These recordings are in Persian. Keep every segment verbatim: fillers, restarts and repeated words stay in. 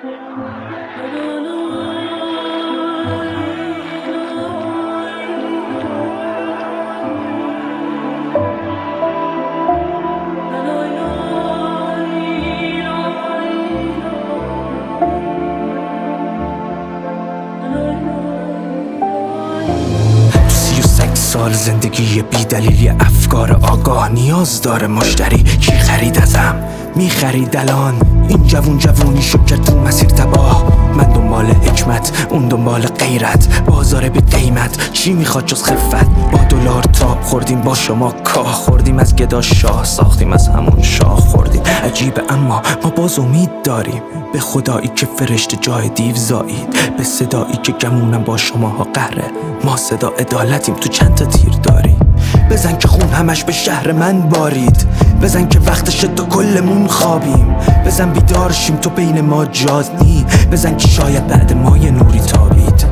سال زندگی بی دلیلی افکار آگاه نیاز داره مشتری. کی خرید ازم؟ می خرید الان. این جوون جوونی شد کرد تو مسیر تباه. من دنبال حکمت، اون دنبال غیرت. بازار بی قیمت، چی میخواد جز خفت؟ با دلار تاب خوردیم، با شما کاه خوردیم. از گدا شاه ساختیم، از همون شاه خوردیم. عجیبه اما ما باز امید داریم به خدایی که فرشته جای دیو زایید، به صدایی که گمونم با شماها قهره. ما صدا عدالتیم، تو چند تا تیر داری؟ بزن که خون همش به شهر من بارید. بزن که وقتش تو کلمون خوابیم. بزن بیدار شیم تو بین ما جاز نی. بزن که شاید بعد ما یه نوری تابید.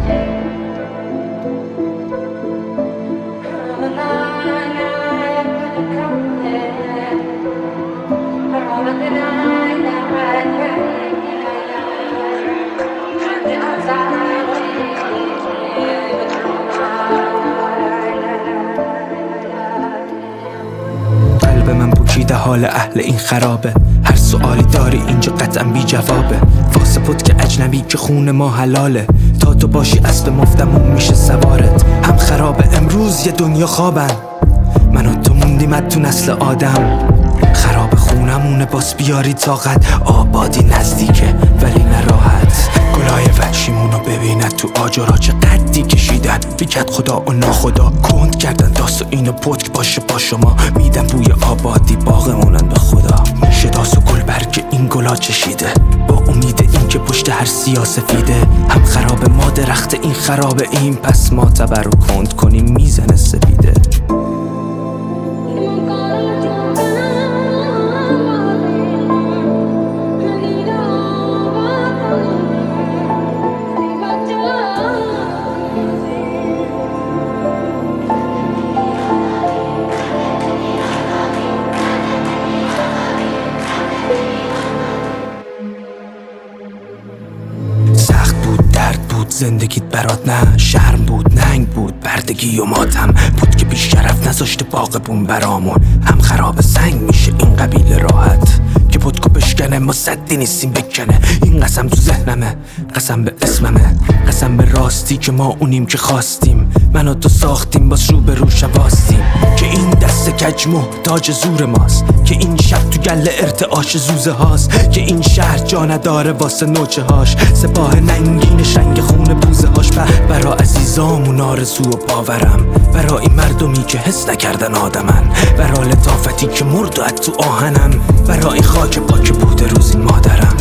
قلب من پوکیده، حال اهل این خرابه. هر سوالی داری اینجا قطعا بی جوابه. واسه پد که اجنبی که خون ما حلاله. تا تو باشی اسب مفتمون میشه سوارت. هم خرابه امروز یه دنیا خوابن. من و تو موندیم تو نسل آدم. خراب خونمونه باز بیاری طاقت. آبادی نزدیکه ولی نراحت. گلای وحشیمونو ببیند تو آجرها چه قدی کشیدن. بیکت خدا و ناخدا کند کردن داس و اینو پتک باشه با شما. میدن بوی آبادی باغمونن به خدا. میشه داس و گل برگ این گلا چشیده. با امید این که پشت هر سیاسفیده. هم خراب ما درخت این خراب این. پس ما تبر رو کند کنیم میزنه سپیده. زندگیت برات نه شرم بود، ننگ بود، بردگی و ماتم بود که بیش شرف نذاشته باغبون برامون. هم خراب سنگ میشه این قبیل راحت که پدکو بشکنه. ما صدی نیستیم بکنه. این قسم تو ذهنمه، قسم به اسممه، قسم به راستی که ما اونیم که خواستیم. من و تو ساختیم باز رو به رو شواستیم. که این دست کج محتاج زور ماست. که این شب تو گله ارتعاش زوزه هاست. که این شهر جا نداره واسه نوچه هاش. سپاه ننگین شنگ خون بوزه هاش. برا عزیزامون آرزو و باورم. برا این مردمی که حس نکردن آدمن. برا لطافتی که مرد و تو آهنم. برا این خاک پاک بوده روزی مادرم.